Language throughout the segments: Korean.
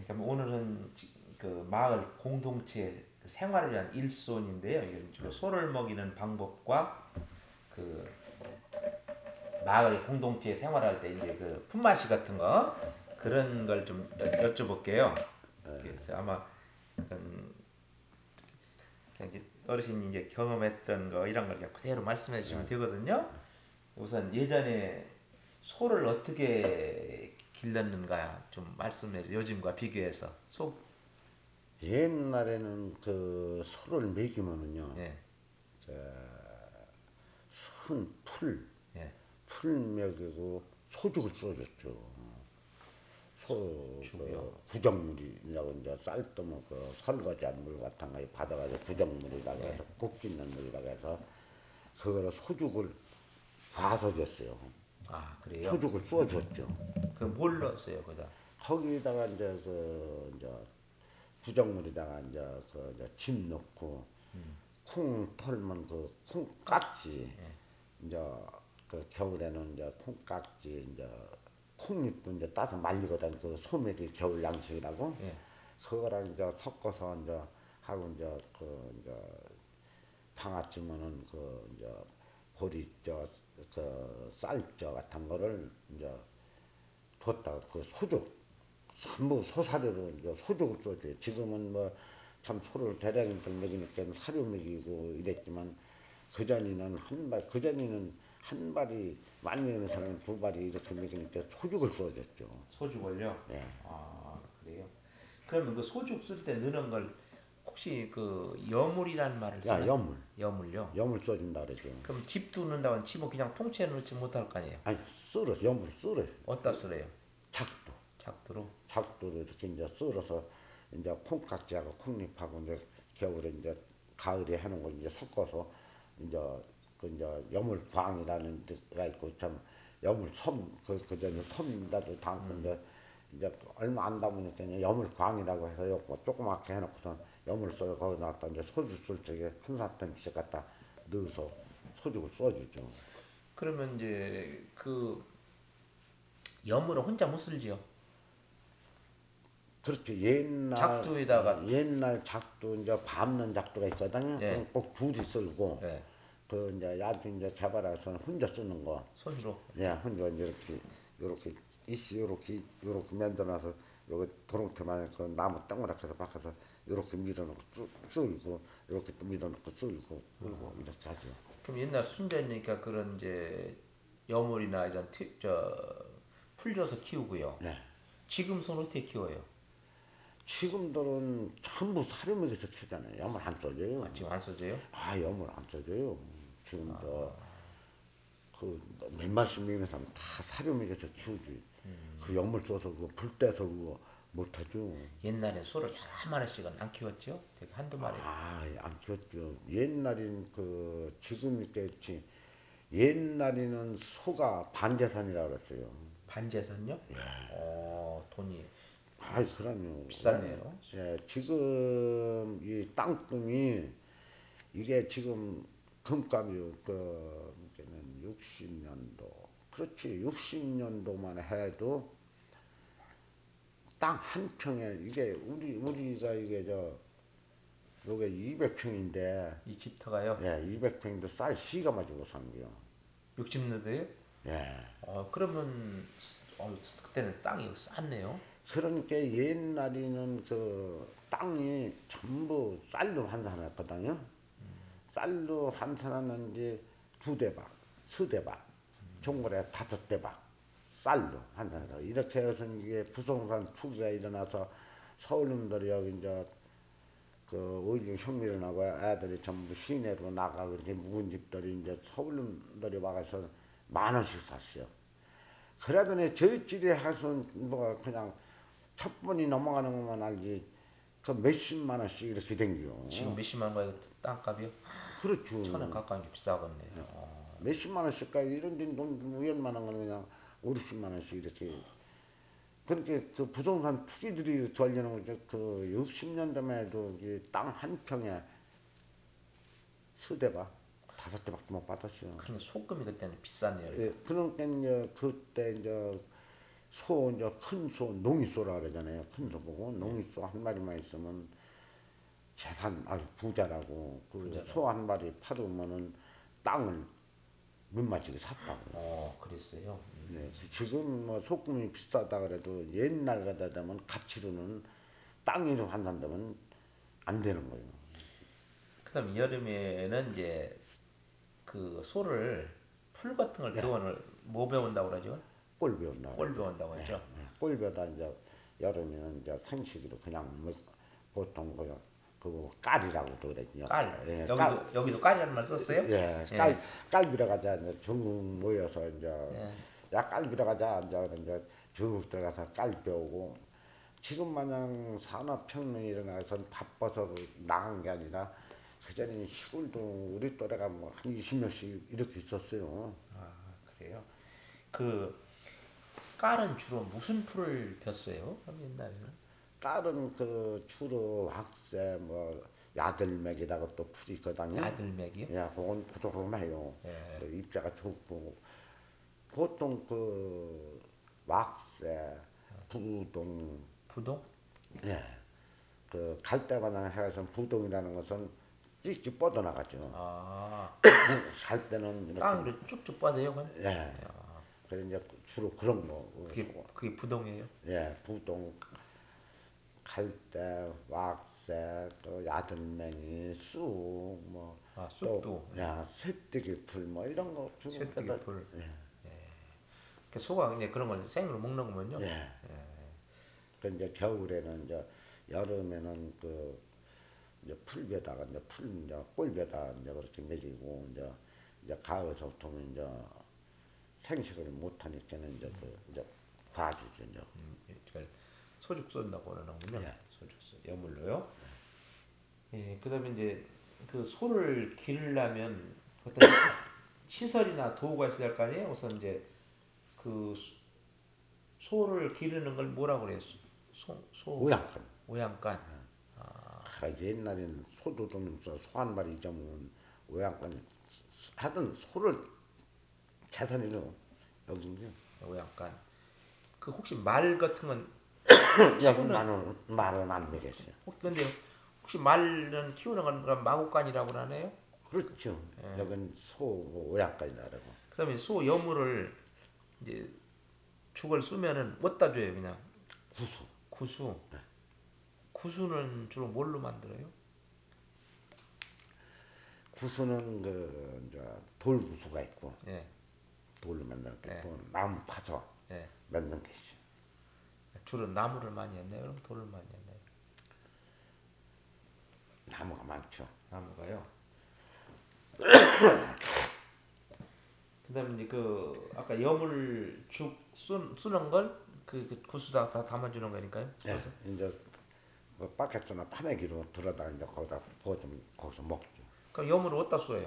그럼 오늘은 그 마을 공동체 그 생활을 위한 일손인데요. 이게 주로 소를 먹이는 방법과 그 마을 공동체 생활할 때 이제 그 품맛이 같은 거 그런 걸 좀 여쭤볼게요. 그래서 아마 그냥 이제 어르신이 이제 경험했던 거 이런 걸 그냥 그대로 말씀해 주시면 되거든요. 우선 예전에 소를 어떻게 길렀는가 좀 말씀해 주세요. 요즘과 비교해서 소. 옛날에는 그 소를 먹이면은요, 예. 큰 예. 풀 먹이고 소죽을 써줬죠. 죽이요. 그 구정물이라고 이제 쌀 뜨면 그 설거지한 물 같은 거 받아가지고 구정물이라고 예. 해서 굽기 있는 물이라고 해서 그거를 소죽을 봐서 줬어요. 아, 그래요? 소죽을 써줬죠. 그 뭘 넣었어요, 거기다? 거기다가 이제 그 이제 구정물에다가 이제 그 이제 집 넣고 콩 털면 그 콩깍지 이제 그 겨울에는 이제 콩깍지 이제 콩잎도 이제 따서 말리거든 그 소매기 겨울 양식이라고 예. 그거랑 이제 섞어서 이제 하고 이제 그 이제 방아찌면은 그 이제 보리쪄 그 쌀쪄 같은 거를 이제 뒀다가 그 소죽 전부 소사료로 이제 소죽을 써줘요. 지금은 뭐 참 소를 대량들 먹이니까 사료 먹이고 이랬지만 그전에는 그전에는 한 발이 많이 먹는 사람은 두 발이 이렇게 먹이니까 소죽을 써줬죠. 소죽을요? 예. 아, 그래요? 그러면 그 소죽 쓸 때 넣는 걸 혹시 그 여물이라는 말을 야, 쓰나요? 염물. 여물요? 염을 써준다 그러죠. 그럼 집도 넣는다고 치면 그냥 통째로 넣지 못할 거 아니에요? 아니, 썰어서, 염을 썰어요. 어디다 쓸어요? 작도. 작두로? 작도로 이렇게 이제 썰어서 이제 콩깍지하고 콩잎하고 이제 겨울에 이제 가을에 하는 걸 이제 섞어서 이제 그 이제 여물광이라는 데가 있고 참 여물섬 그 전에 섬다도 담고 이제 얼마 안 담으니까 이제 여물광이라고 해서 요거 조그맣게 해놓고서 여물 썰어 거기 놨다 이제 소주 쏠 적에 한 사탕씩 갖다 넣어서 소죽을 써주죠. 그러면 이제 그 여물을 혼자 못 쓸지요? 그렇죠. 옛날 작두에다가 옛날 작두 이제 밟는 작두가 있거든요. 예, 그건 꼭 둘이 쓸고 예, 그 이제 야주 이제 개발해서는 혼자 쓰는 거. 손으로 예, 이렇게. 혼자 이제 이렇게 이씨 요렇게 만들어놔서 요거 도롱태만 그 나무 동그랗게 박아서 요렇게 밀어놓고 쓸고 요렇게 또 밀어놓고 쓸고 끌고 이렇게 하죠. 그럼 옛날 순전이니까 그런 이제 여물이나 이런 풀 줘서 키우고요. 네. 지금 손 어떻게 키워요? 지금들은 전부 사료먹여서 키우잖아요. 염을 안 써줘요. 아, 지금 안 써져요? 아, 염을 안 써줘요. 지금 그 몇마씩 먹는 사람 다 사료 먹여서 키우지. 그 염을 써서 그거 불 떼서 그거 못하죠. 옛날엔 소를 여러 마리씩은 안 키웠죠? 되게 한두 마리. 아, 안 키웠죠. 옛날엔 그 지금 있겠지. 옛날에는 소가 반재산이라 그랬어요. 반제선요? 돈이 아이, 그럼요. 비쌌네요. 예, 지금 이 땅금이 이게 지금 금값이 그때는 60년도 그렇지 60년도만 해도 땅 한 평에 이게 우리가 이게 저 요게 200평인데 이 집터가요? 예 200평인데 쌀 씨가 가지고 산 거요. 60년대에? 예. 그러면 그때는 땅이 쌌네요. 그러니까 옛날에는 그 땅이 전부 쌀로 환산했거든요. 쌀로 환산하는 게 두 대박, 세 대박, 종골에 다섯 대박 쌀로 환산해서 이렇게 해서 이게 부동산 투기가 일어나서 서울놈들이 여기 이제 그 오일링 혁명을 나고 애들이 전부 시내로 나가고 이렇게 묵은 집들이 이제 서울놈들이 와가서 만 원씩 샀어요. 그러더니 저희끼리 해서 뭐 그냥 첫 번이 넘어가는 것만 알지 그 몇십만 원씩 이렇게 지금 댕겨. 몇십만 거예요, 땅값이요? 천에 그렇죠. 가까운 게 비싸겠네. 몇십만 원씩 가 이런 데돈 우연만한 거는 그냥 5, 60만 원씩 이렇게 그렇게 그 부동산 투기들이 되려는 거죠. 그 60년대만 해도 땅 한 평에 서대가 다섯 대밖에 못 받았어요. 그러니까 소금이 그때는 비쌌네요. 예, 그러니까 이제 그때 이제 소 이제 큰 소 농이소라 그러잖아요. 큰 소 보고 농이소 한 마리만 있으면 재산 아주 부자라고 그 소 부자라고. 한 마리 팔으면은 땅을 몇마치게 샀다고요. 그랬어요. 네, 지금 뭐 소금이 비싸다 그래도 옛날 같다 되면 가치로는 땅으로 환산되면 안 되는 거예요. 그다음 여름에는 이제 그 소를 풀 같은 걸 예, 배워는 뭐 배운다고 그러죠? 꼴 배운다 꼴 그러죠. 배운다고 예, 했죠. 꼴 배다 이제 여름에는 이제 생식으로 그냥 뭐 보통 그 깔이라고 그러거든요. 깔. 예, 여기도 깔이라는 말 썼어요? 예, 예. 깔 들어가자 이제 중국 모여서 이제 예. 야 깔 들어가자 이제 중국 들어가서 깔 배우고 지금 마냥 산업혁명이 일어나서 바빠서 나간 게 아니라 그전에 시골도 우리 또래가 뭐 한 20명씩 이렇게 있었어요. 그래요. 그 깔은 주로 무슨 풀을 폈어요? 그럼 옛날에는 깔은 그 주로 학새 뭐 야들맥이라고 또 풀이 있거든요. 야들맥이요? 야, 그건 보드름해요. 예. 그 입자가 좋고 보통 그 왁새, 부동, 부동? 예, 그 갈대마냥 해서 부동이라는 것은 찍찍 뻗어나가죠. 아, 갈대는 이렇게 땅으로 쭉쭉 뻗어요, 그건? 예, 그래 이제 주로 그런 거, 그게 부동이에요? 예, 부동, 갈대, 왁새, 또 야들맹이, 쑥, 뭐 아, 또 쑥도. 야, 새뜨기 풀 뭐 이런 거 주로 쇠뜨기 빼다 풀. 그 소가 이제 그런 걸 생으로 먹는 거면요. 예. 그 이제 겨울에는 이제 여름에는 그 이제 풀베다가 이제 풀 이제 꼴베다 이제 그렇게 먹이고 이제 가을서부터 이제 생식을 못 하니까는 이제 그 이제 봐주죠 이제. 이걸 소죽 쏜다고 그러는군요. 예. 소죽 쏘 여물로요. 예, 그다음에 이제 그 소를 기르려면 어떤 시설이나 도구가 있어야 할 거 아니에요. 우선 이제 그 소를 기르는 걸 뭐라고 그래요? 소 오약간. 오양간. 옛날에는 소도둑 소한 마리 잡으면 오약간 하던 소를 재산이요. 여기는요. 오양간. 그 혹시 말 같은 건 여기 키우는 말은 안 먹였어요. 근데 혹시 말은 키우는 건 그럼 마구간이라고 하네요? 그렇죠. 여긴 소 오약간이라고. 그다음에 소 여물을 이제 죽을 쓰면은 어디다 줘요 그냥 구수. 구수. 구수는 주로 뭘로 만들어요? 구수는 그 이제 돌구수가 있고 예, 돌로 만드는 게 예, 있고 나무 파서 예. 만든 게 있어. 주로 나무를 많이 했나요? 그럼 돌을 많이 했나요? 나무가 많죠. 나무가요. 그다음에 이제 그 아까 여물 죽 쓰는 걸 그 구수다 다 담아주는 거니까요. 예, 써서. 이제 그 바켓이나 파내기로 들어다 이제 거기다 부어주면 거기서 먹죠. 그럼 여물을 어디다 쏘요?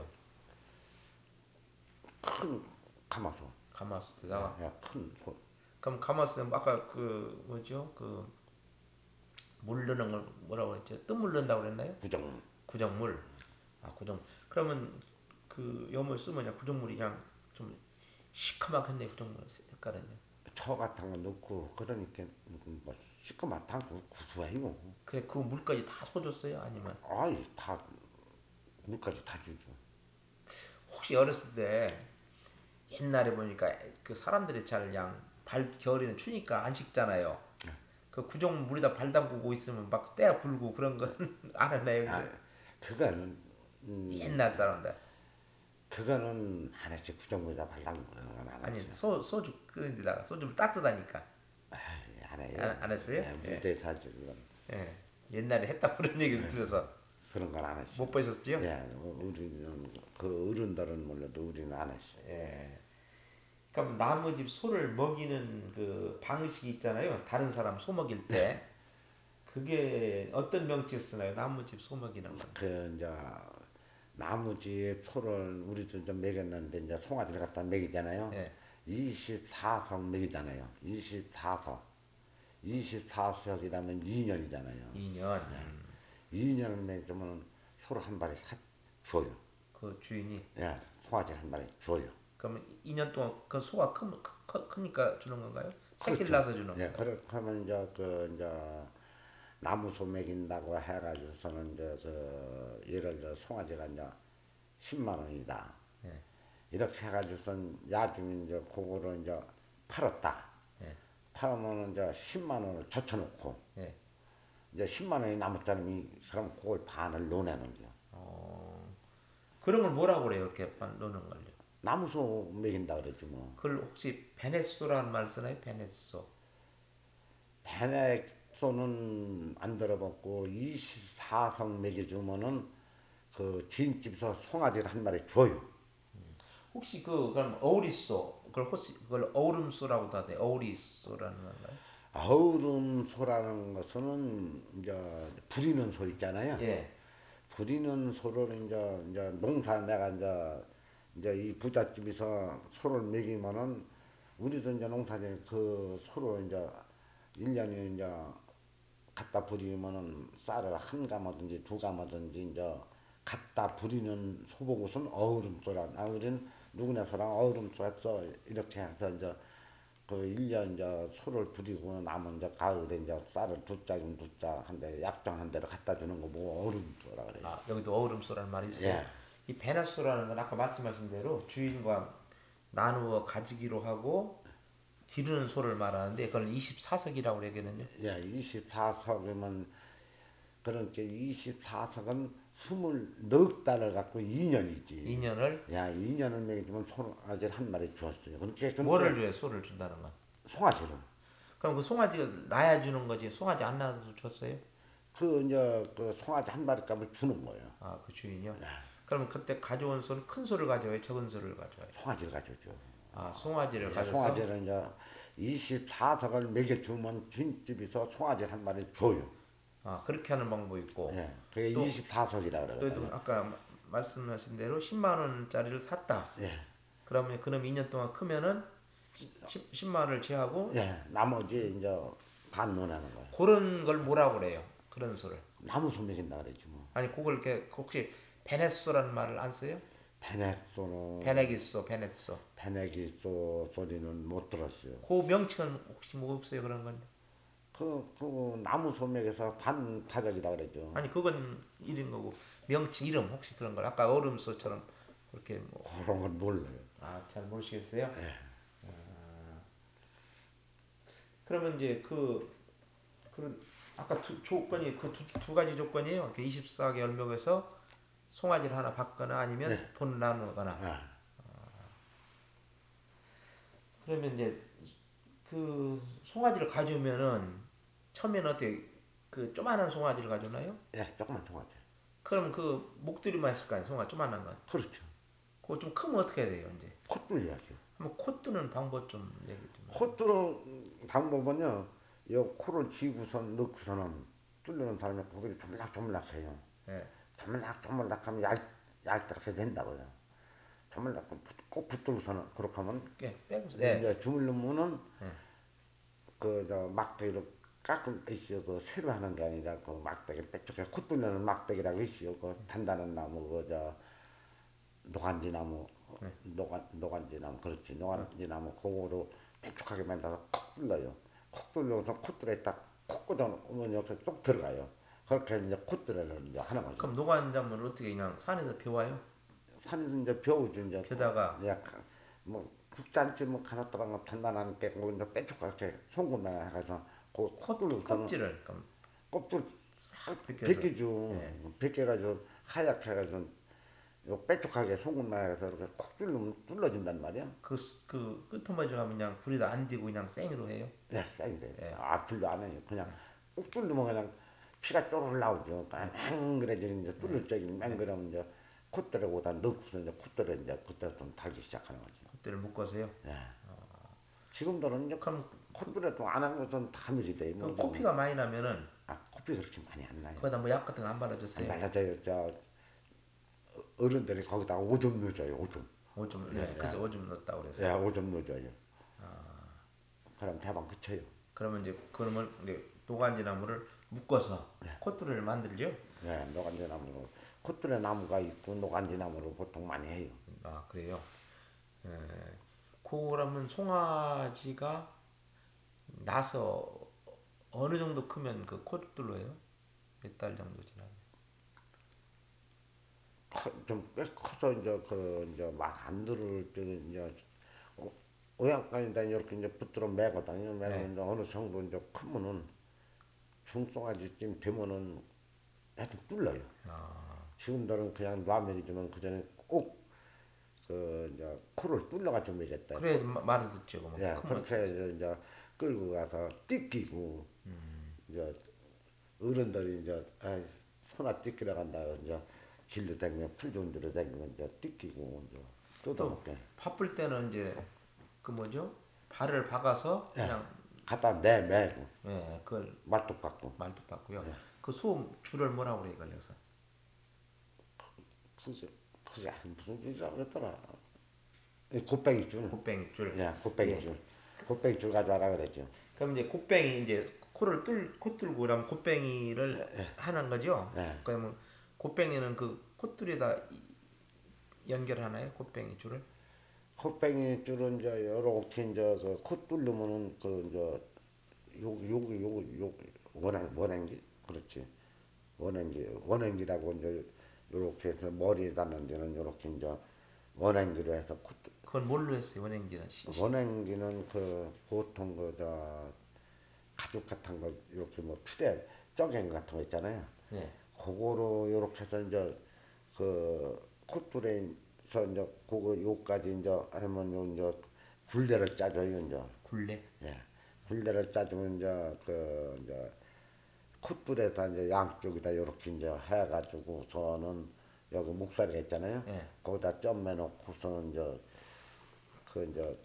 큰 가마솥. 가마솥에다가. 예, 큰 솥. 그럼 가마솥에 아까 그 뭐죠? 그 물 넣는 걸 뭐라고 했죠? 뜸물 넣는다고 그랬나요? 구정. 구정물. 아, 구정. 그러면 그 염을 쓰면 그냥 구정물이 그냥 좀 시커멓겠네, 구정물 색깔은요. 저 같은 거 넣고 그러니까 뭐 시커멓다고 구수해요. 그래 그 물까지 다 쏘줬어요? 아니면 아이 다 물까지 다 주죠. 혹시 어렸을 때 옛날에 보니까 그 사람들이 잘 그냥 발 겨울에는 추니까 안 식잖아요. 그 구정 물에다 발 담그고 있으면 막 때가 불고 그런 건 안 했나요? 아, 근데 그거는 옛날 사람들 그거는 안 했지. 구정물에다 발담그는 건 안 아니 했어. 소주 끓는 데다가 소주를 따뜻하니까 안 해요. 안 했어요? 예, 예. 무대 사주 그건 예. 옛날에 했다 그런 얘기를 들어서 그런 건 안 했어. 못 보셨죠? 예, 우리는 그 어른들은 몰라도 우리는 안 했어. 예. 그럼 나무집 소를 먹이는 그 방식이 있잖아요. 다른 사람 소 먹일 때 그게 어떤 명칭 쓰나요? 나무집 소 먹이는 건. 그 이제 나무집 소를 우리도 좀 먹였는데 이제 송아지를 갖다 먹이잖아요. 예. 24석 먹이잖아요. 24석. 24석이라면 2년이잖아요. 2년. 2년을 먹이면 소를 한 마리 줘요. 그 주인이 예, 송아지 한 마리 줘요. 그러면 2년 동안 그 소가 크니까 주는 건가요? 새끼를 그렇죠. 낳아서 주는 예, 거예요. 그렇게 하면 이제 나무소 먹인다고 해가지고서는 이제 예를 들어 송아지가 이제 10만 원이다. 예, 이렇게 해가지고선 야중에 이제 그거를 이제 팔았다. 예, 팔으면 이제 10만 원을 젖혀놓고 예. 이제 10만 원이 남은 사람이 그럼 그걸 반을 넣어내는 거요. 어, 그런 걸 뭐라고 그래요? 이렇게 노는 걸요. 나무소 먹인다 그랬지 뭐. 그걸 혹시 베네소라는 말 쓰나요? 베네소. 베넥소는 안 들어봤고 24성 먹여주면은 그 지인집에서 송아지를 한 마리 줘요. 혹시 그럼 어우리소 그걸 혹시 그걸 어우름소라고도 하대. 어우리소라는 건가요? 어우름소라는 것은 이제 부리는 소 있잖아요. 예. 부리는 소를 이제 농사 내가 이제 이 부잣집에서 소를 먹이면은 우리도 이제 농사에 그 소로 이제 1년에 이제 갖다 부리면은 쌀을 한 가마든지 두 가마든지 이제 갖다 부리는 소보고선 어우름소라. 아, 우리는 누구나 소랑 어우름소 했어. 이렇게 해서 이제 그 1년 이제 소를 부리고 남은 이제 가을에 이제 쌀을 두 짝이면 두 짝, 한 대, 약정한 대로 갖다 주는 거 보고 어우름소라 그래요. 아, 여기도 어우름소라는 말이 있어요. 예. 이 베네소라는 건 아까 말씀하신 대로 주인과 나누어 가지기로 하고 기르는 소를 말하는데 그걸 24석이라고 그러거든요. 예, 24석이면 그러니까 24석은 24달을 갖고 2년이지. 2년을 야, 2년을 먹이면 송아지를 한 마리 주었어요. 뭐를 그러니까 줘요? 소를 준다는 건. 송아지를. 그럼 그 송아지가 낳아 주는 거지. 송아지 안 낳아서 줬어요? 그 이제 그 송아지 한 마리 값을 주는 거예요. 아, 그 주인이요? 그러면 그때 가져온 소는 큰 소를 가져와요? 적은 소를 가져와요? 송아지를 가져오죠. 아, 송아지를 예, 가져서 송아지를 이제 24석을 먹여주면 주인집에서 송아지를 한 마리 줘요. 아, 그렇게 하는 방법이 있고 예, 그게 또 24석이라 또도 그러거든요. 아까 말씀하신 대로 10만 원짜리를 샀다. 예, 그러면 그럼 2년 동안 크면은 10만 원을 제하고 예, 나머지 이제 반 논하는 거예요. 그런 걸 뭐라고 그래요? 그런 소를. 나무 소맥인다 그랬지 뭐. 아니 그걸 이렇게 혹시 베네소라는 말을 안 써요? 베넥소는 베네기소, 베네소. 베네기소 소리는 못 들었어요. 그 명칭은 혹시 뭐 없어요 그런 건? 그 나무 소맥에서 반타작이라 그랬죠. 아니 그건 이런 거고 명칭 이름 혹시 그런 걸 아까 얼음소처럼 그렇게 뭐 그런 건 몰라요. 아 잘 모르시겠어요? 그러면 이제 그 아까 조건이 그 두 가지 조건이에요. 24개월 먹여서 송아지를 하나 받거나 예, 아니면 돈 나누거나. 아, 그러면 이제 그 송아지를 가져오면은 처음에는 어떻게 그 조만한 송아지를 가져오나요? 예, 조금만 통하죠. 그럼 그 목도리만 했을 거 아니에요, 송아지 조만한 건. 그렇죠. 그거 좀 크면 어떻게 해야 돼요, 이제? 콧 뚫려야죠. 한번 코 뜨는 방법 좀 얘기 좀 해요. 콧 뚫는 방법은요, 요 코를 쥐고선 넣고서는 뚫리는 사람이 고개를 조물락조물락해요. 예. 조물락조물락하면 얇게 된다고요. 조물락 꼭 붙들고서는 그렇게 하면 예, 빼고서. 예. 이제 주물르면은 예. 그저 막대기로 깎은 있어요. 그 새로 하는 게 아니라 그 막대기 빼쪽에 콧 뚫리는 막대기라고 있어요. 그 단단한 나무 그저 노간지나무 노간지나무 그렇지 노간지나무 그거로 빼쪽하게 만들어서 콕 뚫려요. 콕 뚫려서 콧들에 딱콕 꽂아 놓으면 이렇게 쏙 들어가요. 그렇게 이제 콧들을 이제 하는 거죠. 그럼 노간자물을 어떻게 그냥 산에서 배워요? 산에서 이제 배우죠. 이제 벼다가 약간 뭐 국자한테 뭐 가놨다가 뭐 단단한 게 그거 이제 빼쪽하게 송곳나 해서 그콕 뚫고서는 껍질을 그럼 껍질 싹 벗겨서. 벗기죠. 예. 벗겨가지고 하얗게 해가지고 요 빼쪽하게 송곳나 해서 이렇게 콕 뚫으면 뚫러진단 말이야. 그 끝머리 가면 그냥 불에다 안 대고 그냥 생으로 해요. 네, 쌩이래. 예. 불도 안 해요. 그냥 꾹 뚫리면 그냥 피가 쪼르르 나오죠. 맹그래져 이제 뚫릴 적이 맹그러면 이제 콧대로보다 넣고서 이제 콧대로 이제 그때부터 달기 시작하는 거죠. 콧대를 묶어서요. 예. 지금들은 이제 그럼 콧대로 안 한 것은 다 미리 돼. 뭐 그 좀, 코피가 많이 나면은 코피 그렇게 많이 안 나요. 거기다 뭐 약 같은 거 안 안 발라줬어요. 발라져요. 저 어른들이 거기다가 오줌 넣어줘요. 오줌. 오줌 예, 예. 그래서 예. 오줌 넣었다 예, 그래서. 오줌 넣어줘요. 그럼 대방 그쳐요. 그러면 이제 그러면 이제 노간지나무를 묶어서 콧뚜리를 만들죠. 예, 노간지 나무로 콧들에 나무가 있고 노간지 나무로 보통 많이 해요. 아 그래요. 예. 그러면 송아지가 나서 어느 정도 크면 그 콧들로요? 몇 달 정도 지나면? 좀꽤 커서 이제 그 이제 말 안 들을 때 이제 오양간에다 이렇게 이제 붙들어 매거든요. 매면 네. 이제 어느 정도 이제 크면은 중송아지쯤 되면은 하여튼 뚫려요. 아, 지금들은 그냥 놔매이지만 그 전에 꼭 그 이제 코를 뚫려가지고 매겠다. 그래 말을 듣죠. 그러면 예, 큰 거. 그렇게 해서 이제 끌고 가서 띠끼고 이제 어른들이 이제 아이, 소나 띠끼러 간다 이제 길로 다니면 풀 좋은 데로 다니면 이제 띠끼고 이제 또 뜯어먹게. 바쁠 때는 이제 그 뭐죠? 발을 박아서 예, 그냥 갖다 내매고 예, 그걸 말뚝 받고. 말뚝 박고요. 그 소 줄을 뭐라고 그래 걸려서 그게 그게 무슨 줄이라고 그랬더라. 곱뱅이 줄. 곱뱅이 줄. 예, 곱뱅이 예. 줄. 곱뱅이 줄 가져와라 그랬죠. 그럼 이제 곱뱅이 이제 코 뚫고 그러면 곱뱅이를 하는 거죠. 예. 그러면 곱뱅이는 그 콧줄에다 연결하나요? 곱뱅이 줄을? 콧뱅이 줄은 이제 요렇게 이제 그코 뚫르면은 그 이제 요 원행기 그렇지. 원행기라고 이제 요렇게 해서 머리에 닿는 데는 요렇게 이제 원행기로 해서 그건 뭘로 했어요? 원행지는 원행기는 그 보통 그저 가죽 같은 거 이렇게 뭐 피대 쪼갱 같은 거 있잖아요. 예. 그거로 요렇게 해서 이제 그 콧줄에서 이제 그거 요까지 이제 하면 요 이제 굴레를 짜줘요 이제. 굴레. 예. 굴레를 짜주면 이제 그 이제 콧줄에다 이제 양쪽에다 이렇게 이제 해가지고 저는 여기 목살이가 있잖아요. 예. 거기다 점매놓고서 이제 그 이제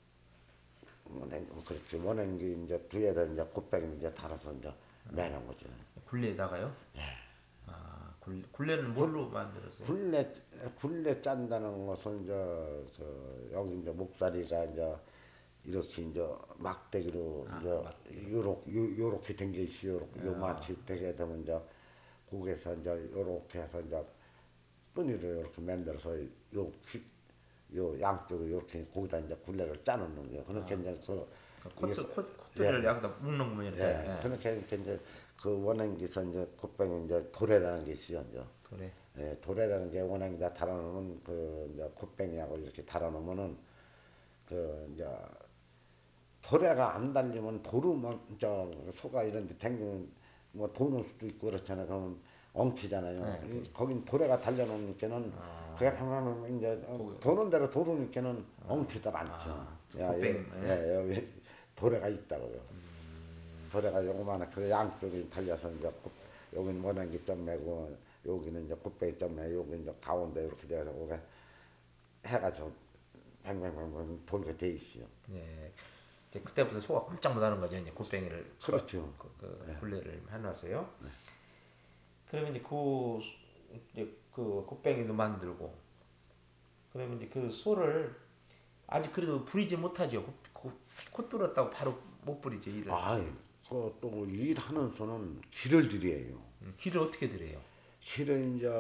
그렇지 원행기 이제 뒤에다 이제 곱빼기 이제 달아서 이제 매는 거죠. 굴레에다가요? 아, 굴레는 굴 뭘로 만들었어요? 굴레 짠다는 것은 이제 그 여기 이제 목살이가 이제 이렇게 이제 막대기로 아, 막대기로. 이제 요렇게 된 게 있어요. 요 마치 되게 되면 이제 거기서 이제 요렇게 해서 이제 끈이를 이렇게 만들어서 요 양쪽에 이렇게 거기다 이제 굴레를 짜놓는 거예요. 그렇게 이제 그 이게 콧줄을 예, 여기다 묶는 거면 이렇게. 예. 예. 그렇게 이제 그 원행기서 이제 곱뱅이 이제 도래라는 게 있어요. 이제. 그래. 예, 도래라는 게 원행기다 달아놓으면 그 이제 곱뱅이하고 이렇게 달아놓으면은 그 이제 도래가 안 달리면 도루만 저 소가 이런 데 댕기면 뭐 도는 수도 있고 그렇잖아요. 그러면 엉키잖아요. 예. 거긴 도래가 달려놓으니까는 그게 방금 이제 거기 도는 대로 도르니까는 엉키들 않죠. 저 야, 곱뱅이. 여기 도래가 있다고요. 도래가 요거만한 그 양쪽이 달려서 이제 여기는 원행기 점 매고 여기는 이제 곱빼기 점 매, 여기 이제 가운데 이렇게 돼서 그게 해가지고 뱅뱅뱅뱅 돌게 돼 있어요. 예. 이제 그때부터 소가 꼼짝 못하는 거죠. 이제 곱뱅이를 그렇죠. 그 굴레를 해놔서요. 그러면 이제 그 이제 그 곱뱅이도 만들고 그러면 이제 그 소를 아직 그래도 부리지 못하죠. 코 뚫었다고 바로 못 부리죠 일을. 아이, 그또 일하는 소는 기를 들여요. 길을 어떻게 들여요? 기를 이제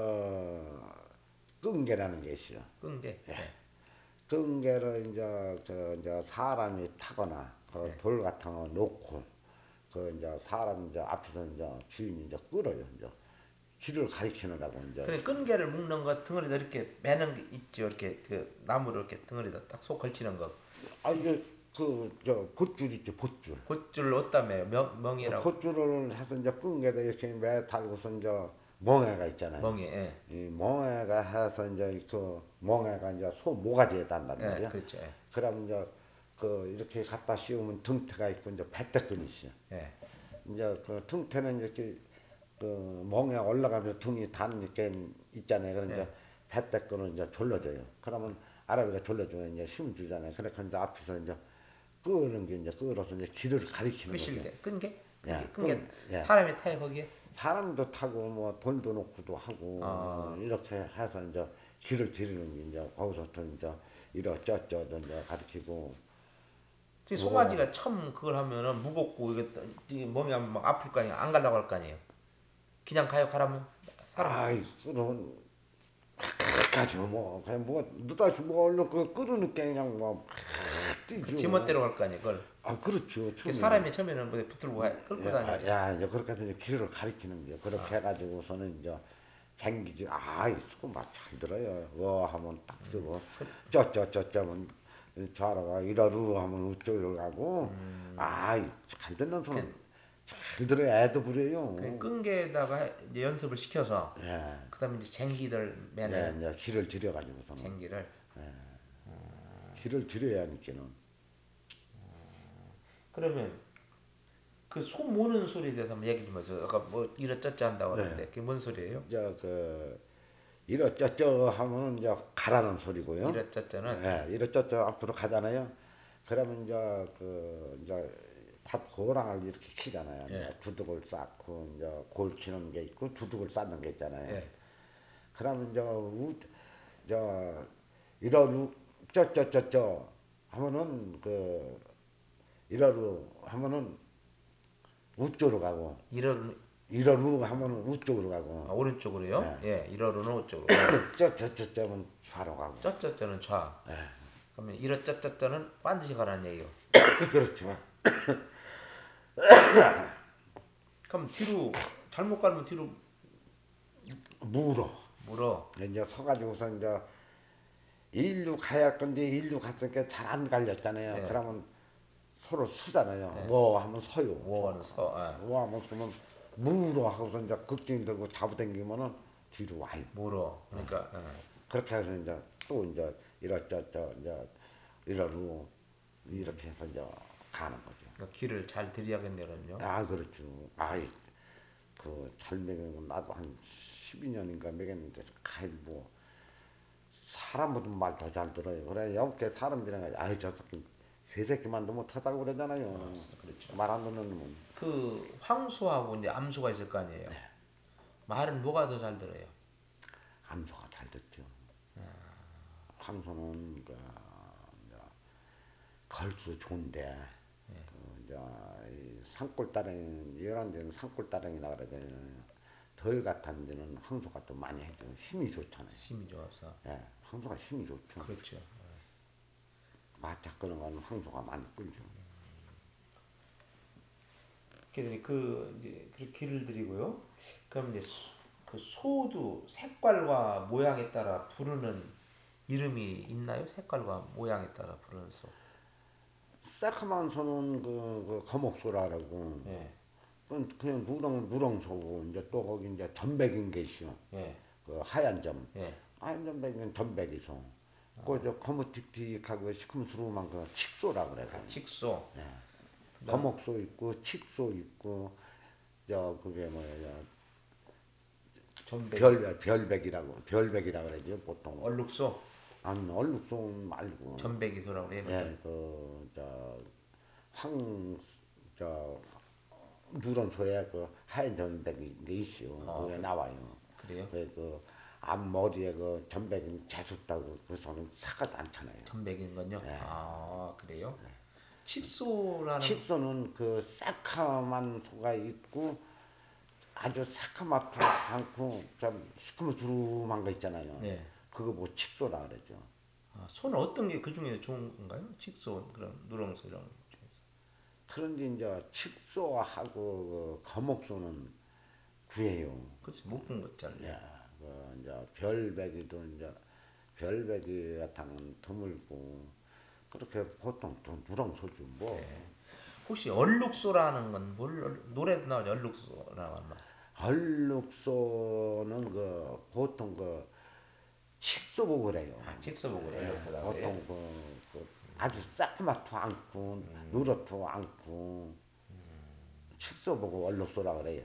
끈개라는 게 있어요. 끈게. 예. 끈개를 이제 그 이제 사람이 타거나 그 예. 돌 같은 거 놓고 그 이제 사람 이제 앞에서 이제 주인이 이제 끌어요. 이제 길을 가리키느라고 이제 그래 끈게를 묶는 거 등어리다 이렇게 매는 게 있죠. 이렇게 그 나무로 이렇게 등어리다 딱 속 걸치는 거. 아 이게 그 저 봇줄 있죠 봇줄. 곧줄 어디다 매요? 멍이라고. 봇줄을 해서 이제 끈개다 이렇게 매 달고서 이제 멍해가 있잖아요. 멍에. 예. 이 멍해가 해서 이제 그 멍해가 이제 소 모가지에 단단 예. 말이야. 그렇죠. 예. 그럼 이제 그 이렇게 갖다 씌우면 등태가 있고 이제 배때끈이 있어. 예. 이제 그 등태는 이렇게 그 멍에 올라가면서 등이 닿으니까 있잖아요. 그럼 이제 예. 배때끈을 이제 졸라줘요. 그러면 아랍이가 졸라주면 이제 힘 주잖아요. 그러니까 이제 앞에서 이제 끄는 게 이제 끌어서 이제 길을 가리키는 거죠. 끄실게. 끈게? 야, 끈게 예. 사람이 타요 거기에? 사람도 타고 뭐 돌도 놓고도 하고 뭐 아. 이렇게 해서 이제 길을 들이는 게 이제 거기서부터 이제 이러저쩌 이제 가르치고 요거 송아지가 처음 그걸 하면은 무겁고 이게 몸이 막 아플 거 아니야. 안 가려고 할 거 아니에요. 그냥 가요 가라면 사람. 아이 그런 가죠 뭐 그냥 뭐 느닷없이 뭐 얼른 그 끓으니까 그냥 뭐 그 지멋대로 갈 거 아니에요. 그걸 아 그렇죠. 그 처음에는. 사람이 처음에는 뭐 붙들고 끌고 야, 다녀야죠. 야, 이제 그렇게 해서 이제 길을 가리키는 게 그렇게 해가지고서는 이제 쟁기지 이 쓰고 막잘 들어요. 하면 딱 쓰고 쩌쩌쩌쩌면 좌로가 이러루 하면 우쪽으로 가고 잘 듣는 손은 그, 잘 들어야 애도 그 부려요. 끈게다가 이제 연습을 시켜서 예, 그다음에 이제 쟁기를 예, 매는 이제 길을 들여가지고서는 쟁기를. 길을 들여야 하니까는 그러면 그 소 모는 소리에 대해서 한번 얘기 좀 해서 아까 뭐 이러저쩌 한다고 네. 그러는데 그게 뭔 소리예요? 이제 그 이러쩌쩌 하면은 이제 가라는 소리고요. 이러저쩌는 예, 이러쩌쩌 앞으로 가잖아요. 그러면 이제 밥 고랑을 이렇게 키잖아요. 예. 이제 두둑을 쌓고 이제 골 키는 게 있고 두둑을 쌓는 게 있잖아요. 예. 그러면 저 이러루 쩌쩌쩌쩌 하면은 이러루 하면은 우쪽으로 가고 이러는 이러루 하면은 우쪽으로 가고 오른쪽으로요? 예. 예. 이러로는 우쪽으로 가고 쩌쩌쩌쩌면 좌로 가고 쩌쩌쩌는 좌. 그러면 이러쩌쩌쩌는 반드시 가라는 얘기요. 그렇죠. 그럼 뒤로 잘못 가면 뒤로 물어. 물어. 이제 서가지고서 이제 일루 가야 할 건데 일루 갔으니까 잘 안 갈렸잖아요. 예. 그러면 서로 서잖아요. 예. 뭐 하면 서요. 오하는 서. 예. 뭐 하면 서면 물어 하고서 이제 극ging 들고 잡아당기면은 뒤로 와요. 물어. 그러니까 그렇게 해서 이제 또 이제 이러저저 이제 이러루 이렇게 해서 이제 가는 거죠. 그러니까 길을 잘 들여야겠네요, 그럼요. 그렇죠. 잘 먹이는 건 나도 한 12년인가 먹였는데 가일 뭐 사람보다 말 더 잘 들어요. 그래 옆에 사람들이랑 저 새끼 세 새끼만도 못하다고 그러잖아요. 그렇죠. 말 안 듣는 놈은. 그 황소하고 이제 암소가 있을 거 아니에요. 말은 뭐가 더 잘 들어요? 함소가 잘 듣죠. 함소는 이제 걸수 좋은데 이제 이 산골 따릉 이런 데는 산골 따릉이라 그러잖아요. 덜 같은 데는 황소가 더 많이 해줘. 힘이 좋잖아요. 힘이 좋아서. 예, 황소가 힘이 좋죠. 그렇죠. 마짝 끄는 건 황소가 많이 끌죠. 그 이제 그렇게 길을 들이고요. 그럼 이제 그 소도 색깔과 모양에 따라 부르는 이름이 있나요? 색깔과 모양에 따라 부르는 소. 새카만 소는 거목소라 그러고 예. 그건 그냥 누렁소고 이제 또 거기 이제 점백인 게 있어. 예. 그 하얀 점. 예. 하얀 점백은 점백이소. 그저 거무틱틱하고 시큼스러움한 거 칡소라 그래. 직소. 그다음 거목소 있고 칡소 있고 그게 뭐야 전백. 별백이라고 그러죠 보통. 얼룩소. 아니 얼룩소 말고 전백이소라고 그래요. 보통. 예 누런 소에 그 하얀 점백이 게 있어요. 그게 나와요. 그래요? 그 앞머리에 그 점백이 재수다고 그 소는 사과도 않잖아요. 전백인 건요? 예. 아, 그래요? 칙소라는 칡소는 그 새카만 소가 있고 아주 새카맣지 않고 좀 시커멓두름한 거 있잖아요. 네. 그거 뭐 칡소라 그러죠. 소는 어떤 게 그 중에 좋은 건가요? 칙소 그런 누렁소 이런 거 중에서. 그런데 이제 칡소하고 그 거목소는 구해요. 그렇지 못 본 거 있잖아요. 예, 이제 별배기도 이제 별배기 같은 건 드물고 그렇게 보통 또 누렁소죠 뭐. 혹시 얼룩소라는 건 노래도 나오죠? 얼룩소라고 하면. 얼룩소는 보통 칡소 보고 그래요. 칙소 보고 예, 얼룩소라고 그래요? 보통 아주 새까맣도 않고 누렇도 않고 칡소 보고 얼룩소라 그래요.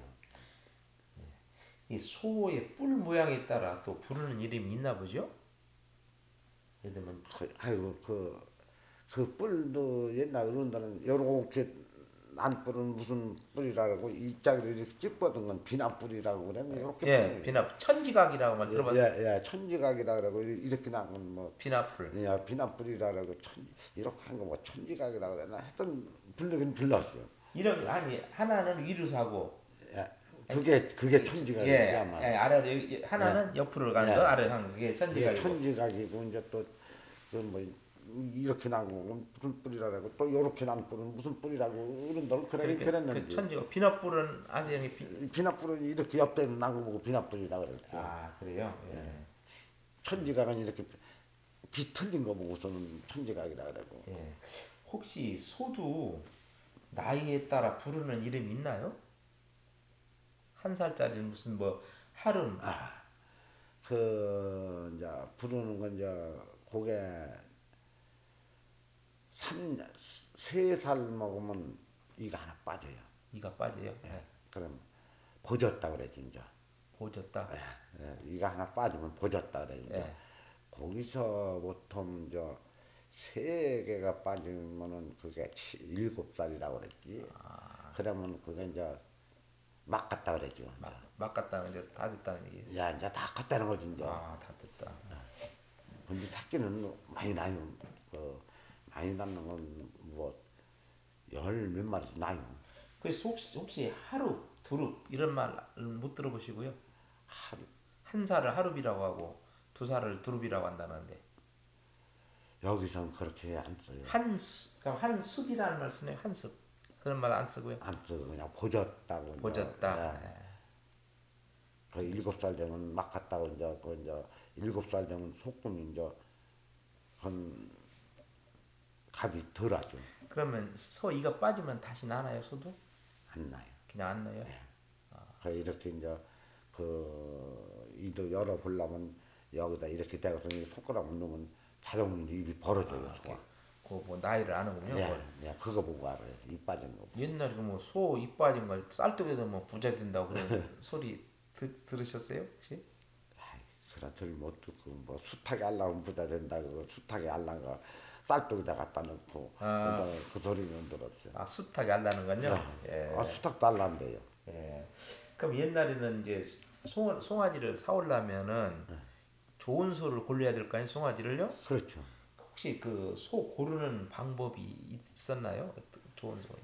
이 소의 뿔 모양에 따라 또 부르는 이름이 있나 보죠? 예를 들면 아이고 그 뿔도 옛날 어른들은 요렇게 난 뿔은 무슨 뿔이라고 이 짝을 이렇게 찝어둔 건 비나뿔이라고 그러면 요렇게 예, 뿔이 비납 천지각이라고만 들어봤. 천지각이라 그러고 이렇게 난 건 뭐 비납불. 비나뿔이라 그러고 이렇게 한 거 뭐 천지각이라 그러나 하여튼 불르긴 불렀어요. 이런 아니 하나는 위로 사고 예, 그게 천지각이에요. 그게 예, 아마 예 아래로 예, 하나는 옆으로 가는 거 예. 아래 하는 게 그게 천지각이고. 천지각이고 이제 또그뭐 이렇게 난 건 무슨 뿔이라고 또 이렇게 난 뿔은 무슨 뿔이라고 이런다고 그러긴 그러니까 그 그랬는지 천지가 비나뿔은 아세요? 형님? 비나뿔은 이렇게 옆에 난 거 보고 비나뿔이라 그랬죠. 아 그래요? 예. 천지각은 이렇게 비틀린 거 보고서는 천지각이라 그러고. 예. 혹시 소도 나이에 따라 부르는 이름이 있나요? 한 살짜리는 무슨 뭐 하름. 그 이제 부르는 건 이제 그게 3, 3살 먹으면 이가 하나 빠져요. 이가 빠져요. 예. 예. 그럼 보졌다 그러지 이제. 보졌다. 이가 하나 빠지면 보졌다 그래 이제. 예. 거기서 보통 이제 3개가 빠지면은 그게 7살이라고 그랬지. 그러면 그게 이제 막 갔다 그랬죠. 이제. 막 갔다는 이제 다 됐다는 얘기. 야 이제 다 컸다는 거지 이제. 아, 다 됐다. 근데 새끼는 많이 나요. 그 많이 낳는 건 뭐 열 몇 마리씩 나요. 그래서 혹시 하루, 두릅 이런 말 못 들어보시고요. 하루 한 살을 하루비라고 하고 두 살을 두릅이라고 한다는데 여기선 그렇게 안 써요. 그럼 한숲이라는 말 쓰네요. 한숲 그런 말 안 쓰고요. 안 써. 그냥 보졌다고 이제. 보졌다. 예. 예. 그 7살 되면 막 갔다고 이제 그 이제 7살 되면 소금이 이제 한 값이 덜하죠. 그러면 소 이가 빠지면 다시 나나요? 소도? 안 나요. 그냥 안 나요? 그 이렇게 이제 그 이도 열어 보려면 여기다 이렇게 대고서 손가락 넣으면 자동으로 입이 벌어져요 소가. 그뭐 나이를 아는군요. 예, 그걸. 예, 그거 보고 알아요. 입 빠진 거 보고. 옛날에 그뭐소 입 빠진 걸 쌀떡에다 뭐 부자된다고 그런 소리 들으셨어요? 혹시? 아이, 그런 소리 못 듣고 뭐 수탉이 알라면 부자 된다 그거 수탉이 알라가 쌀떡에다 갖다 놓고 아, 그저 그 소리는 들었어요. 아 숱하게 한다는 건요? 아, 예. 수탉도 알란대요. 예. 그럼 옛날에는 이제 송아지를 사오려면은 좋은 소를 골라야 될 거 아니에요? 송아지를요? 그렇죠. 혹시 그 소 고르는 방법이 있었나요? 좋은 소요.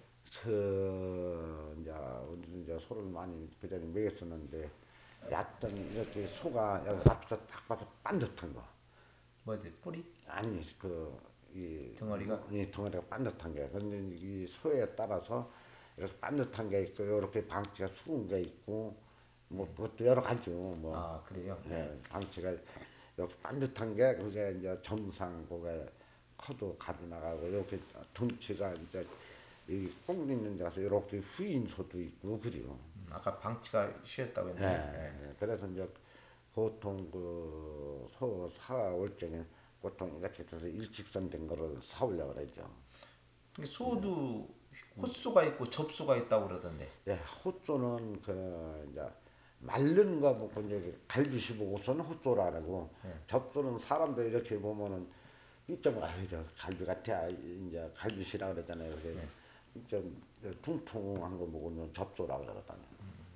이제 우리 이제 소를 많이 그전에 먹였었는데 얕던 이렇게 소가 여기 앞서 딱 봐서 반듯한 거. 뭐지? 뿌리? 아니 그이 덩어리가? 이 덩어리가 반듯한 게 근데 이 소에 따라서 이렇게 반듯한 게 있고 이렇게 방치가 숙은 게 있고 뭐 그것도 여러 가지죠 뭐. 아, 그래요? 예. 예, 방치가 이렇게 반듯한 게 그게 이제 정상 그게 커도 값이 나가고 이렇게 덩치가 이제 이꽁 있는 데가서 이렇게 후인 소도 있고 그래요. 아까 방치가 쉬었다고 예, 했네요. 예. 그래서 이제 보통 그 소 사올 적에 보통 이렇게 돼서 일직선 된 거를 사오려고 그러죠. 근데 소도 콧소가 있고 접소가 있다고 그러던데. 예, 호쏘는 그 이제 마른 거 먹고 이제 갈비시 보고서는 호쏘라 그러고 접소는 사람들 이렇게 보면은 좀 아저 갈비 같아 이제 갈비시라 그러잖아요. 그게 좀 퉁퉁한 거 먹으면 접소라 그러거든요.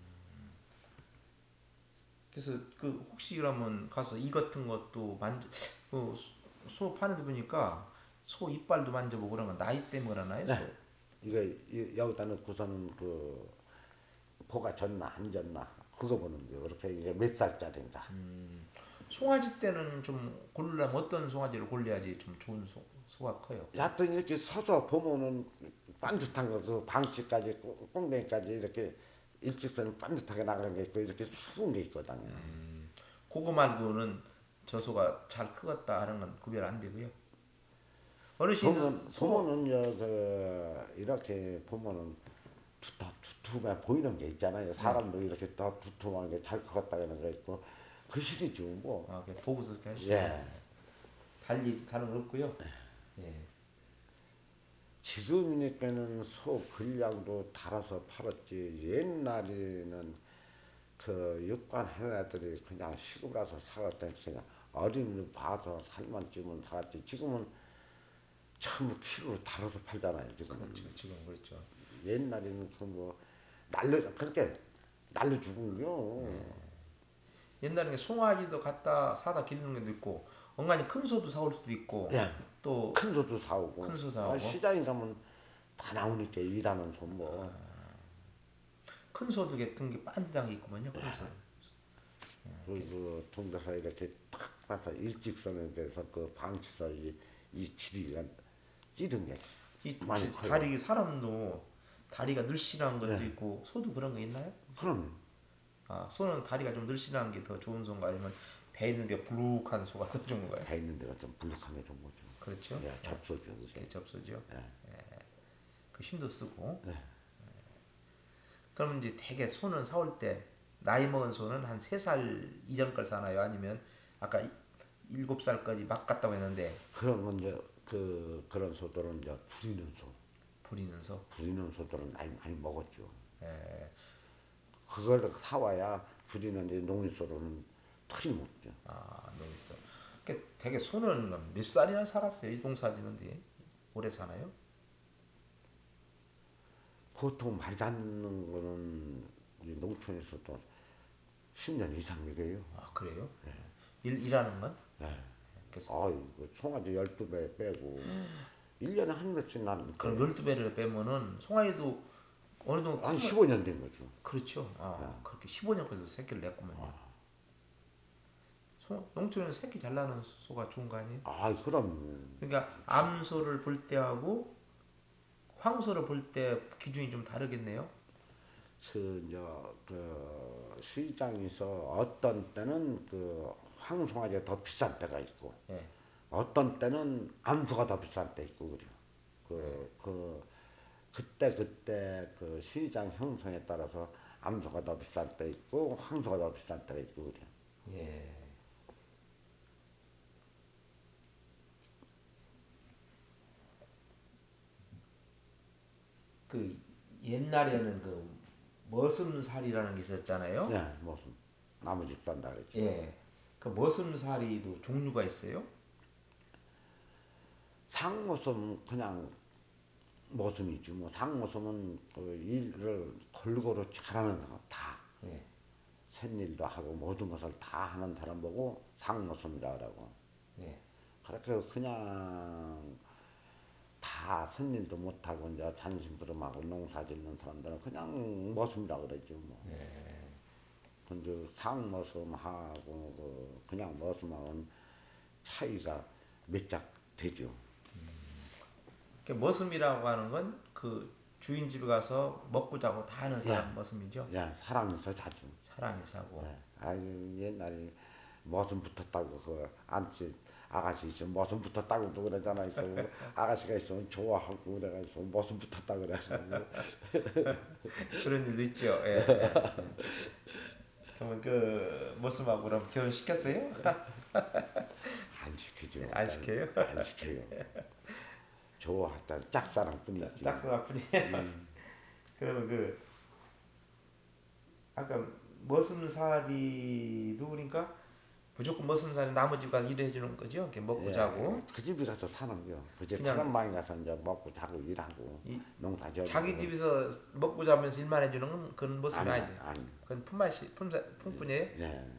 그래서 그 혹시 그러면 가서 이 같은 것도 그소 파는 데 보니까 소 이빨도 만져보고 그런 건 나이 때문에 그러나요? 네, 소 이거 여기다 넣고서는 그 포가 졌나 안 졌나 그거 보는 거예요. 그렇게 이게 몇 살짜리인가. 송아지 때는 좀 고르려면 어떤 송아지를 골라야지 좀 좋은 소가 커요. 하여튼 이렇게 서서 보면은 반듯한 거 그 방치까지 꽁댕이까지 이렇게 일직선을 반듯하게 나가는 게 있고 이렇게 숙은 게 있거든요. 그거 말고는 저 소가 잘 크겠다 하는 건 구별 안 되고요. 어르신 소 보면은 그 이렇게 보면은 두툼해 보이는 게 있잖아요. 네. 사람도 이렇게 더 두툼한 게 잘 컸다 그런 거 있고 그 시기죠 뭐. 아, 보고서 이렇게 하시고 예. 달리 다른 건 없고요. 예. 지금이니까는 소 근량도 달아서 팔았지 옛날에는 그 육관 해녀들이 그냥 시골가서 사갔더니 그냥 어린이 봐서 살만 찌면 사갔지 지금은 전부 키로로 달아서 팔잖아요 지금은. 그렇죠. 지금 그렇죠. 옛날에는 그 뭐 날려 그렇게 날려 죽은겨. 옛날에 송아지도 갖다 사다 기르는 것도 있고 엉간히 큰 소도 사올 수도 있고 예. 또 큰 소도 사오고 큰 소 아, 사오고 시장에 가면 다 나오니까 일하는 소 뭐. 큰 소도 같은 게 반듯한 게 있구먼요. 큰 소. 그 동네서 이렇게 딱 봐서 일직선에 대해서 그 방치서 이 길이가 찌든 게 이 많이 혹시 커요. 다리 사람도 다리가 늘씬한 것도 네. 있고 소도 그런 거 있나요? 혹시? 그럼 아, 소는 다리가 좀 늘씬한 게 더 좋은 소인가 아니면 배 있는 데 불룩한 소가 더 좋은 거예요? 배 있는 데가 좀 불룩한 게 좋은 거죠. 그렇죠? 예, 예, 접소죠 그게. 그게 접수죠. 예. 그 힘도 쓰고. 네. 그러면 이제 대개 소는 사올 때 나이 먹은 소는 한 3살 이전 걸 사나요? 아니면 아까 7살까지 막 갔다고 했는데 그런 건 이제 그런 소들은 이제 부리는 소. 부리는 소들은 나이 많이 먹었죠. 예. 그걸 사와야 부리는 이제 농이소로는 틀림없죠. 아, 너무 있어. 되게 소는 몇 살이나 살았어요? 이 농사지는데 오래 사나요? 보통 말 닿는 거는 우리 농촌에서도 10년 이상 먹여요. 아, 그래요? 일하는 건? 그래서 아이, 송아지 12배 빼고 1년에 한 며칠 그럼 나는데 12배를 빼면은 송아지도 어느 정도 한 크면 15년 된 거죠. 그렇죠. 아, 그렇게 15년까지도 새끼를 냈구만요. 농촌에는 새끼 잘 나는 소가 좋은 거 아니에요? 아, 그럼 그러니까 암소를 볼 때하고 황소를 볼 때 기준이 좀 다르겠네요. 이제 그 시장에서 어떤 때는 그 황송아지가 더 비싼 때가 있고 예. 어떤 때는 암소가 더 비싼 때 있고 그래요. 그때 그 시장 형성에 따라서 암소가 더 비싼 때 있고 황소가 더 비싼 때가 있고 그래요. 예. 그 옛날에는 그 머슴살이라는 게 있었잖아요. 예, 무슨 나무 집 산다 그랬죠. 예. 그 머슴살이도 종류가 있어요? 상모섬 그냥 모섬이지 뭐 상모섬은 그 일을 골고루 잘하는 사람 다 예. 샛일도 하고 모든 것을 다 하는 사람 보고 상모섬이라 그러고 예. 그렇게 그냥 다 샛일도 못하고 이제 잔심부름하고 농사 짓는 사람들은 그냥 모섬이라 그러죠 뭐. 근데 상모섬하고 그냥 모섬하고는 차이가 몇 작 되죠. 그 머슴이라고 하는 건 그 주인 집에 가서 먹고 자고 다 하는 야, 사람 머슴이죠. 야, 사랑해서 자주. 사랑이 사고. 예. 아유, 옛날에 머슴 붙었다고 그 안집 아가씨 있으면 머슴 붙었다고도 그러잖아요. 그 아가씨가 있으면 좋아하고 그래가지고 머슴 붙었다 그래가지고 그런 일도 있죠. 예. 그러면 그 머슴하고 그럼 결혼시켰어요? 안 시키죠. 안 일단 시켜요? 안 시켜요. 좋아했다 짝사랑뿐이지. 짝사랑뿐이. 그러면 그 아까 머슴살이도 그러니까 무조건 머슴살이 나머지 가서 일해 주는 거죠. 이렇게 먹고 예, 자고 그 집에 가서 사는 거요. 그집 사람 그냥 방에 가서 이제 먹고 자고 일하고 이 농사 자기 지어주고 집에서 먹고 자면서 일만 해주는 건 그건 머슴이 아니야, 아니죠. 아니. 그건 품꾼이에요. 예,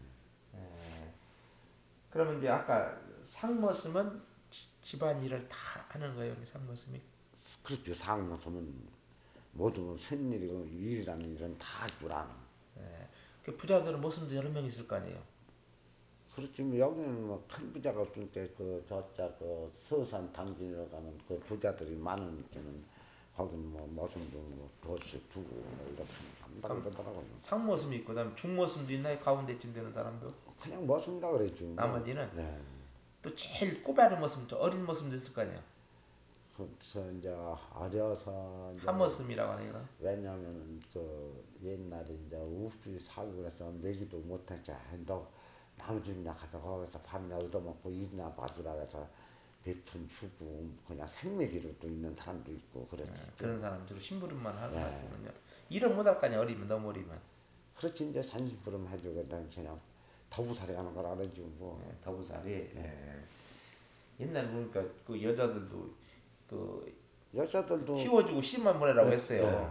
그러면 이제 아까 상머슴은 집안 일을 다 하는 거예요. 우리 상머슴이. 그렇죠. 상무소면 모든 샌일이고 일이라는 일은 다 할 줄 아는. 예. 그 부자들은 머슴도 여러 명 있을 거 아니에요. 그렇지 뭐 여기는 뭐 큰 부자가 없으니까 그 저자 그 서산 당진으로 가면 그 부자들이 많으니까는 거기는 뭐 머슴도 뭐 도씩 두고 뭐 이렇게 한다고 그럼 그러더라고요. 상머슴이 있고 그다음에 중머슴도 있나요? 가운데쯤 되는 사람도. 그냥 머슴이라 그랬죠 뭐. 나머지는 예. 또 제일 꼬바른 머슴, 저 어린 머슴도 있을 거 아니에요. 그 이제 어려서 이제 한머슴이라고 하는 거. 왜냐면은 그 옛날에 이제 우비 사고 그래서 내기도 못하니까 너 나무 집이나 가서 거기서 밥이나 얻어먹고 일이나 봐주라 해서 베푼 주고 그냥 생매기로 또 있는 사람도 있고 그랬었죠. 그런 사람 주로 심부름만 예. 하거든요. 일을 못할 거 아니야. 어리면 너무 어리면. 그렇지 이제 산신부름 해주고 그냥 더부살이 가는 거라 그러지 뭐. 예, 더부살이. 예. 옛날 보니까 그 여자들도 그 여자들도 키워주고 씨만 보내라고 예, 예. 했어요.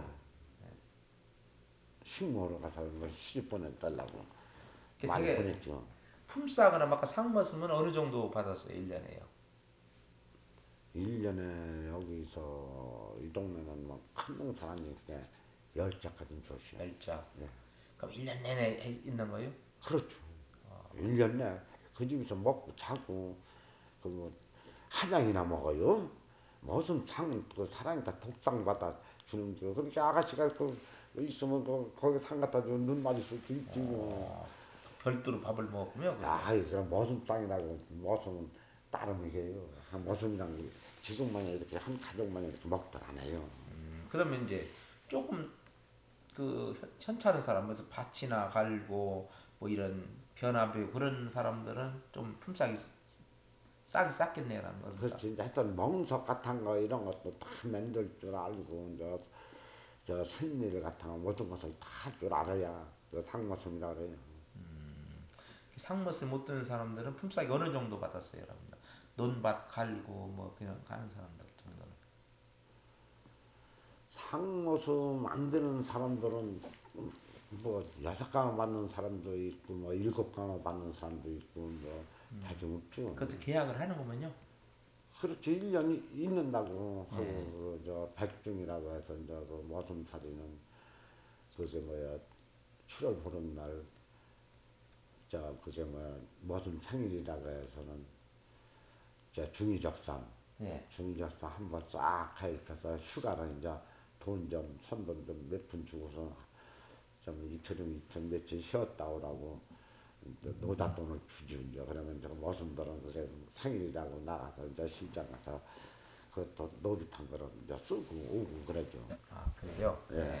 식모로 가서 뭐 시집 보내달라고 그게 많이 되게 보냈죠. 품삯거나 막 상머슴은 어느 정도 받았어요. 1년에요. 1년에 여기서 이 동네는 뭐 큰 농사 아니니까 10자까지는 줬어요. 날짜. 예. 그럼 1년 내내 있는 거예요? 그렇죠. 1년 내 그 집에서 먹고 자고 그뭐 한약이나 먹어요. 무슨 그 사람이다 독상 받아 주는 거. 그러니까 아가씨가 그 있으면 거기 상 갖다 주면 눈 맞을 수도 있지 뭐. 별도로 밥을 먹었군요, 그러면. 아이 그럼 무슨 땅이라고 무슨 다른 얘기예요. 무슨이란 게 지금만 이렇게 한 가족만 이렇게 먹다 안 해요. 그러면 이제 조금 그 현찮은 사람, 그래서 밭이나 갈고 뭐 이런 변화배우 그런 사람들은 좀 품삯이 싸게 쌌겠네요라는 것은 그렇지. 이제 하여튼 멍석 같은 거 이런 것도 다 만들 줄 알고 저 생리를 같은 거 모든 것을 다 할 줄 알아야 그 상무섬이라 그래요. 상멋을 못 드는 사람들은 품삯이 어느 정도 받았어요, 여러분? 논밭 갈고 뭐 그냥 가는 사람들 정도는. 상무섬 만드는 사람들은 뭐 6가마 받는 사람도 있고 뭐 7가마 받는 사람도 있고 뭐 대중 없죠. 그것도 계약을 하는 거면요. 그렇지. 1년 있는다고 예. 그저 백중이라고 해서 이제 그 모슴살이는 그게 뭐야 7월 보름날 저 그게 뭐야 모슴 생일이라고 해서는 저 중의적삼 예. 중의적삼 한번 싹 가입해서 휴가를 이제 돈 좀 선돈 좀 몇 푼 주고서 좀 이틀이면 이틀 며칠 쉬었다 오라고 노잣돈을 주지 이제 그러면 저 모순들은 그게 생일이라고 나가서 이제 시장 가서 그또 노릇한 거를 이제 쓰고 오고 그러죠. 아, 그래요? 예. 예.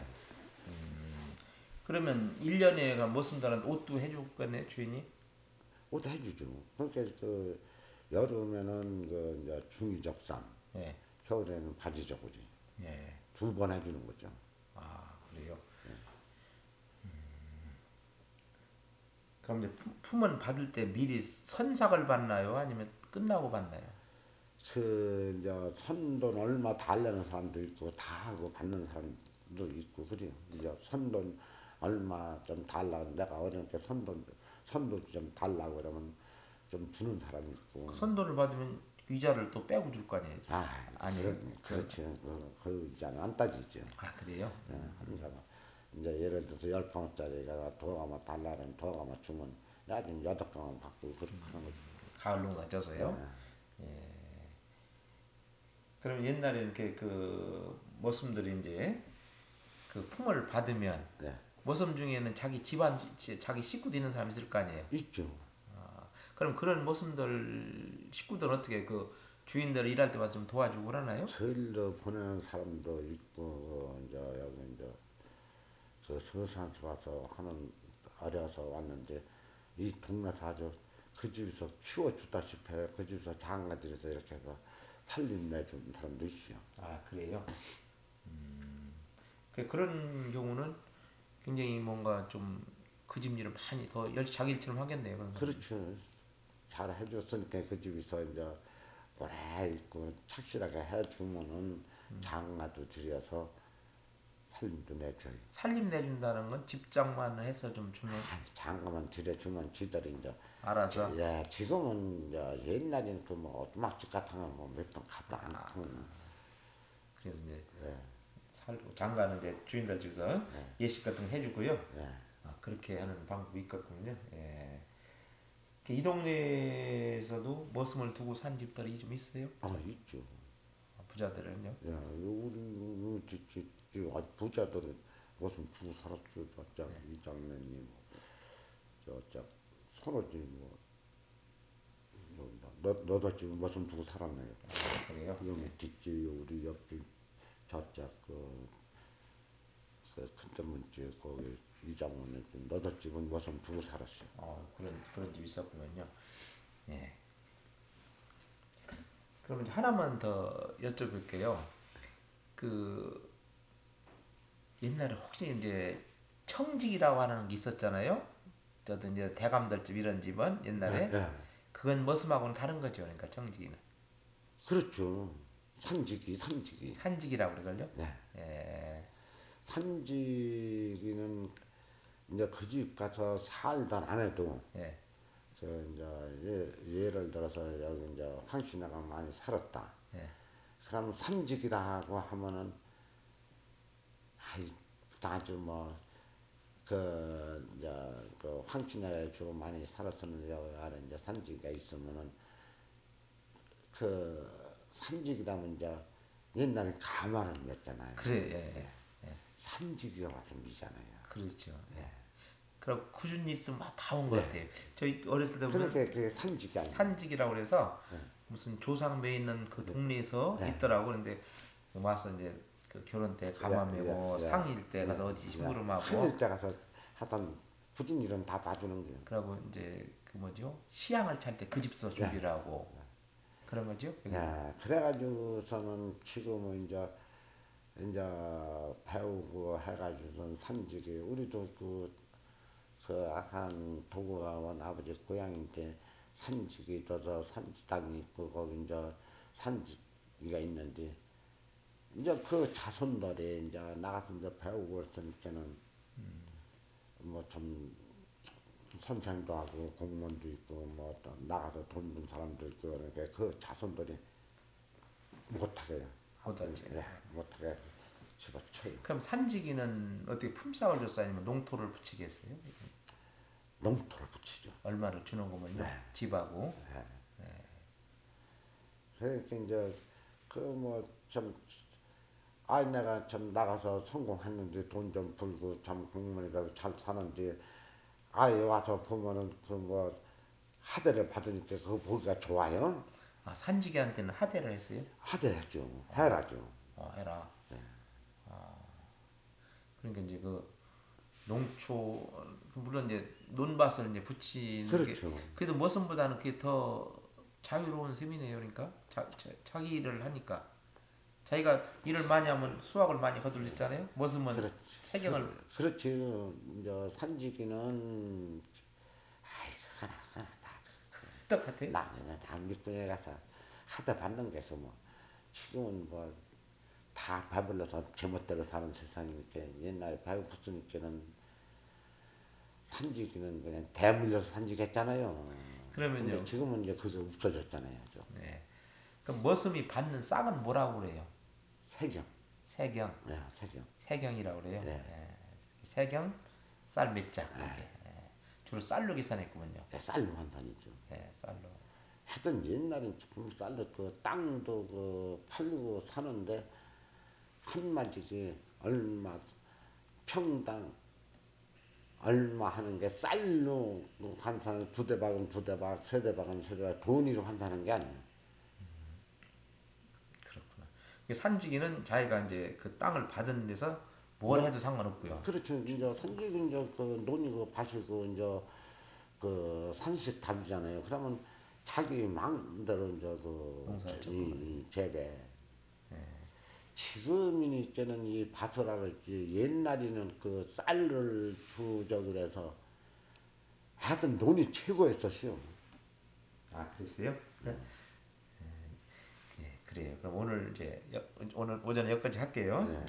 그러면 1년에 모습들한테 옷도 해줄 거네, 주인이? 옷 해주죠. 그러니까 그 여름에는 그 이제 중이적삼, 예. 겨울에는 바지저고리 예. 2번 해주는 거죠. 아, 그래요? 그럼 이제 품은 받을 때 미리 선삭을 받나요? 아니면 끝나고 받나요? 그 이제 선돈 얼마 달라는 사람도 있고 다 하고 받는 사람도 있고 그래요. 이제 선돈 얼마 좀 달라 내가 어저께 선돈 좀 달라 그러면 좀 주는 사람이 그 있고 선돈을 받으면 위자를 또 빼고 줄 거 아니에요? 아 아니에요? 그건 그렇지 그 이자는 안 따지죠. 아, 그래요? 그러니까 이제 예를 들어서 10가마짜리가 더 가마 달라면 더 가마 주면 야 지금 8가마 받고 그렇게 하는 거지. 가을 농사 져서요? 예. 그럼 옛날에 이렇게 그 머슴들이 이제 그 품을 받으면 네. 머슴 중에는 자기 집안 자기 식구도 있는 사람이 있을 거 아니에요? 있죠. 그럼 그런 머슴들 식구들은 어떻게 그 주인들 일할 때 와서 좀 도와주고 그러나요? 저일로 보내는 사람도 있고 이제 여기 이제 그 서산서 와서 하는 어려서 왔는데 이 동네에서 아주 그 집에서 키워주다시피 그 집에서 장가들여서 이렇게 해서 살림 내준 사람도 있어요. 아, 그래요? 그런 경우는 굉장히 뭔가 좀 그 집 일을 많이 더 열심히 자기 일처럼 하겠네요. 그런 사람들. 그렇죠. 잘 해줬으니까 그 집에서 이제 오래 있고 착실하게 해주면은 장가도 들여서 살림도 내줘요. 살림 내준다는 건 집장만 해서 좀 주는 장가만 들여주면 지들이 이제 알아서 예, 지금은 이제 옛날에는 그 뭐 오두막집 같은 거뭐몇번 갔다 않고 그래서 이제 살고 장가는 이제 주인들 집에서 예식 같은 거 해주고요. 아, 그렇게 하는 방법이 있겠군요. 예. 이 동네에서도 머슴을 두고 산 집들이 좀 있어요. 있죠. 부자들은요. 예, 우리 아주 부자들은 무슨 두고 살았죠. 저짝 이장면이 뭐 저짝 손오지 뭐 너도 지금 무슨 두고 살았네요. 아, 그래요? 여기 뒷집 우리 옆집 저짝 그 큰점문집 거기 이장원에 너도 집은 무슨 두고 살았어. 그런 집 있었군요. 예. 그럼 이제 하나만 더 여쭤볼게요. 그 옛날에 혹시 이제 청직이라고 하는 게 있었잖아요. 저도 이제 대감들집 이런 집은 예, 옛날에 예. 그건 머슴하고는 다른 거죠. 그러니까 청직이는 그렇죠. 산지기. 산직이라고 그러걸요. 네. 예. 산지기는 이제 그 집 가서 살던 안 해도 예. 저 이제 예를 들어서 여기 이제 황신아가 많이 살았다. 예. 그러면 산지기라고 하면은 아이 아주 뭐그 이제 그 황신아가 주로 많이 살았었는데 여기 안에 이제 산지기가 있으면은 그 산직이라면 이제 옛날에 가마를 맸잖아요. 그래, 예, 예. 산직이가 와서 미잖아요. 그렇죠. 예. 그럼 꾸준히 있으면 다 온 것 예. 같아요. 저희 어렸을 때 보면 그러니까 그게 산직이 아니에요. 산직이라고 그래서 무슨 조상 매 있는 그 동네에서 예. 있더라고. 그런데 와서 이제 그 결혼 때 가마 메고 상일 때 가서 어디 심부름하고 하늘자 가서 하던 굳은 일은 다 봐주는 거예요. 그러고 이제 그 뭐죠 시향을 찰 때 그 집서 예. 준비를 하고 그런 거죠. 여기는. 야, 그래가지고서는 지금은 이제 배우고 해가지고선 산직이 우리도 그 아산 도구가원 아버지 고향인데 산직이 있어서 산지당이 있고 거기 이제 산지가 있는데 이제 그 자손들이 이제 나가서 이제 배우고 있으니까는 뭐 좀 선생도 하고 공무원도 있고 뭐 또 나가서 돈 번 사람도 있고 그러니까 그 자손들이 못하게 못하지. 예, 못하게 집어쳐요. 그럼 산지기는 어떻게 품삯을 줬어요? 아니면 농토를 붙이게 했어요? 농토를 붙이죠. 얼마를 주는 거면요? 집하고. 그러니까 이제 그 뭐 좀 아 내가 좀 나가서 성공했는데 돈 좀 벌고 참 공무원이가 잘 사는데 아예 와서 보면은 그 뭐 하대를 받으니까 그거 보기가 좋아요. 아, 산지기한테는 하대를 했어요? 하대했죠. 해라죠. 해라. 그러니까 이제 그 농초 물론 이제 논밭을 이제 붙이는 게 그렇죠. 그래도 머슴보다는 그게 더 자유로운 셈이네요. 그러니까 자기 일을 하니까 자기가 일을 많이 하면 수확을 많이 거둘 수 있잖아요. 머슴은 그렇지. 세경을 그렇지. 이제 산지기는 똑같아요. 나는 다 밑둥에 가서 하다 받는 게그 뭐 지금은 뭐 다 배불러서 제멋대로 사는 세상이니까 옛날에 배고팠으니까는 산지기는 그냥 대물려서 산지했잖아요. 근데 그러면요. 지금은 이제 그게 없어졌잖아요. 좀. 네. 그럼 머슴이 받는 싹은 뭐라고 그래요? 세경. 세경. 네, 세경. 세경이라고 그래요. 네. 예. 세경 쌀 몇 짝 이렇게. 예. 주로 쌀로 계산했구먼요. 네, 쌀로 환산이죠. 예, 쌀로. 하여튼 옛날엔 참 쌀로 그 땅도 그 팔고 사는데 한 마디కి 얼마 평당 얼마 하는 게 쌀로 환산 두 대박은 두 대박 세 대박은 세 대박 돈으로 환산하는 게 아니에요. 그렇구나. 산지기는 자기가 이제 그 땅을 받은 데서 뭘 농 해도 상관없고요. 그렇죠. 이제 산지는 이제 그 논이고 밭이고 이제 그 산식 답이잖아요. 그러면 자기 마음대로 이제 농사 짓고 이 재배 지금이니까는 이 밭을 알았지 옛날에는 그 쌀을 주적을 해서 하여튼 논이 최고였었어요. 아, 그랬어요? 예, 그래요. 그럼 오늘 이제 오늘 오전에 여기까지 할게요.